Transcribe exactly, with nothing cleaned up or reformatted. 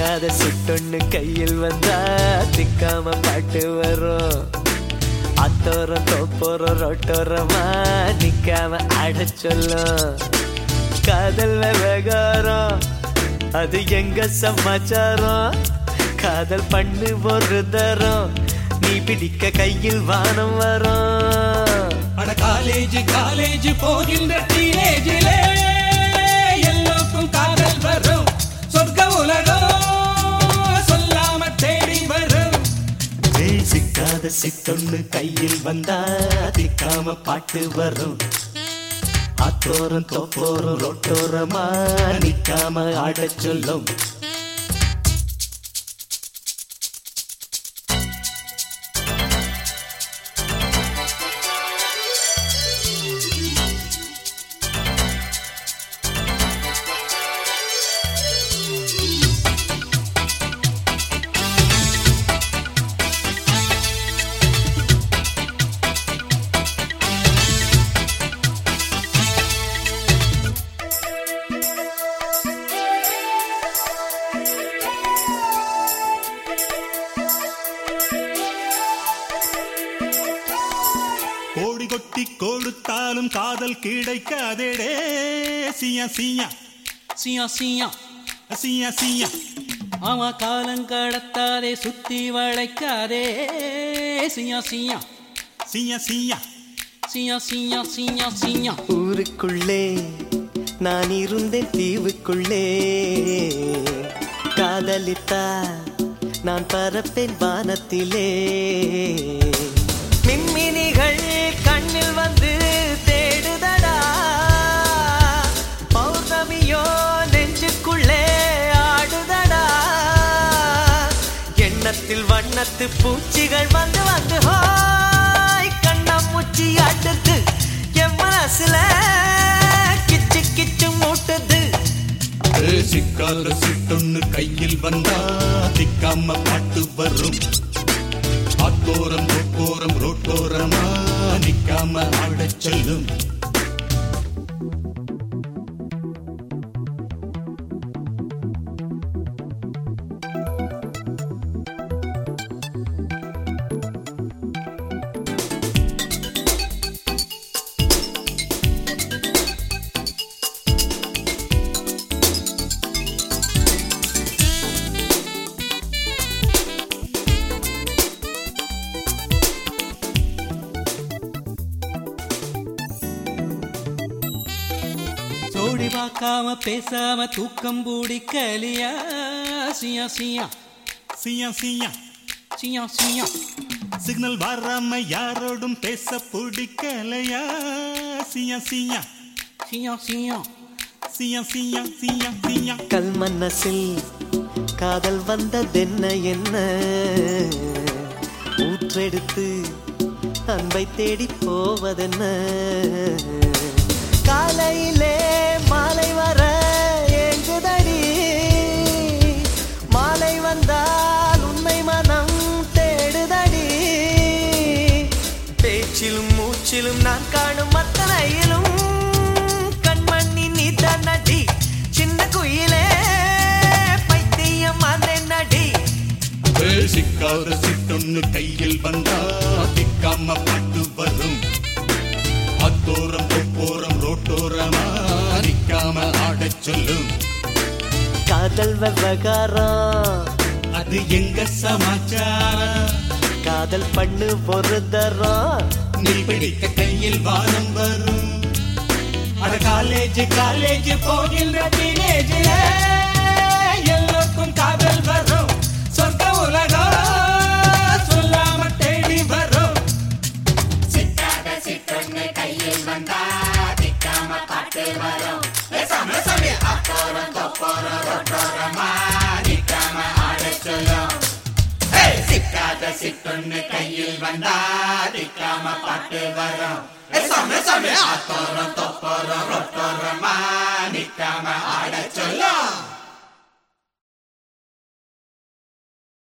சிக்காத சிட்டொன்னு கையில் வந்தா திக்காம பாட்டு வரும். அத்தோரம் தோப்போரம் ரொட்டோரமா நிக்காம ஆட சொல்லும். காதல் விவகாரம் அது எங்க சமாச்சாரம். காதல் பண்ணு ஒரு தரம் நீ பிடிக்க கையில் வானம் வரும். அட காலேஜ் காலேஜ் போகின்ற டீனேஜிலே எல்லோருக்கும் காதல் வரும். சொர்க்க உலகம் சொல்லாம தேடி வரும். சிக்காத சிட்டொன்னு கையில் வந்தா திக்காம பாட்டு வரும். அத்தோரம் தோப்போரம் ரொட்டோரமா நிக்காம ஆட சொல்லும். கோடி கொட்டி கொடுத்தாலும் காதல் கிடைக்காதேடே. சியா சியா சியா சியா சியா சியா அவ காலம் கடத்தாதே சுத்தி வளைக்காதே. சியா சியா சியா சியா சியா சியா சியா சியா ஊருக்குள்ளே நான் இருந்தேன் தீவுக்குள்ளே. காதலித்தா நான் பறப்பேன் வானத்திலே. மின்மினிகள் கண்ணில் வந்து தேடுதடா. பௌர்ணமியோ நெஞ்சுக்குள்ளே ஆடுதடா. எண்ணத்தில் வண்ணத்து பூச்சிகள் வந்து வந்து ஹாய் கண்ணாமூச்சி ஆட்டுது. என் மனசுல கிச்சு கிச்சு மூட்டுது. சிக்காத சிட்டொன்னு கையில் வந்தா திக்காம பாட்டு வரும். அத்தோரம் ரொட்டோரம் ரோட்டோரமா நிக்காம ஆட சொல்லும். ஜோடி பார்க்காம பேசாம தூக்கம் பூடிக்கலியா. சியா சியா சியா சியா சியா சியா சிக்னல் வராம யாரோடும் பேச பிடிக்கலையா. சியா சியா சியா சியா சியா சியா சியா சியா கல் மனசில் காதல் வந்ததென்ன என்ன. ஊற்றெடுத்து அன்பை தேடி போவதென்ன. காலையிலே மாலை வர ஏங்குதடி. மாலை வந்தால் உண்மை மனம் தேடுதடி. பேச்சிலும் மூச்சிலும் நான் காணும் அத்தனையிலும் கண்மணி நீதான் நடி. சின்ன குயிலே பைத்தியம் அதென்னடி. சிக்காத சிட்டொன்னு கையில் வந்தா திக்காம பாட்டு வரும். அத்தோரம் தொப்போரம் ரோட்டோரமா நிக்காம ஆட சொல்லும். காதல் விவகாரம் அது எங்க சமாச்சாரம். காதல் பண்ணு ஒரு தரம் நீ பிடிக்க கையில் வானம் வரும். அட காலேஜ் காலேஜ் போகின்ற டீனேஜில எல்லோருக்கும் காதல் வரும். சொர்க்க உலகம் சொல்லாம தேடி வரும். சிக்காத சிட்டொன்னு கையில் வந்தா திக்காம பாட்டு வரும். அத்தோரம் தொப்போரம் ரொட்டோரமா நிக்காம ஆட சொல்லும். சிக்காத சிட்டொன்னு கையில் வந்தா திக்காம பாட்டு வரும். அத்தோரம் தொப்போரம் ரொட்டோரமா நிக்காம ஆட சொல்லும்.